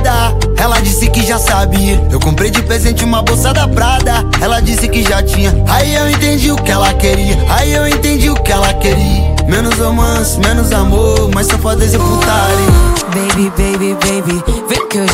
nada. Ela disse que já sabia. Eu comprei de presente uma bolsa da Prada. Ela disse que já tinha. Aí eu entendi o que ela queria. Aí eu entendi o que ela queria. Menos romance, menos amor, mais safadeza e putaria. Baby, baby, baby, vem que eu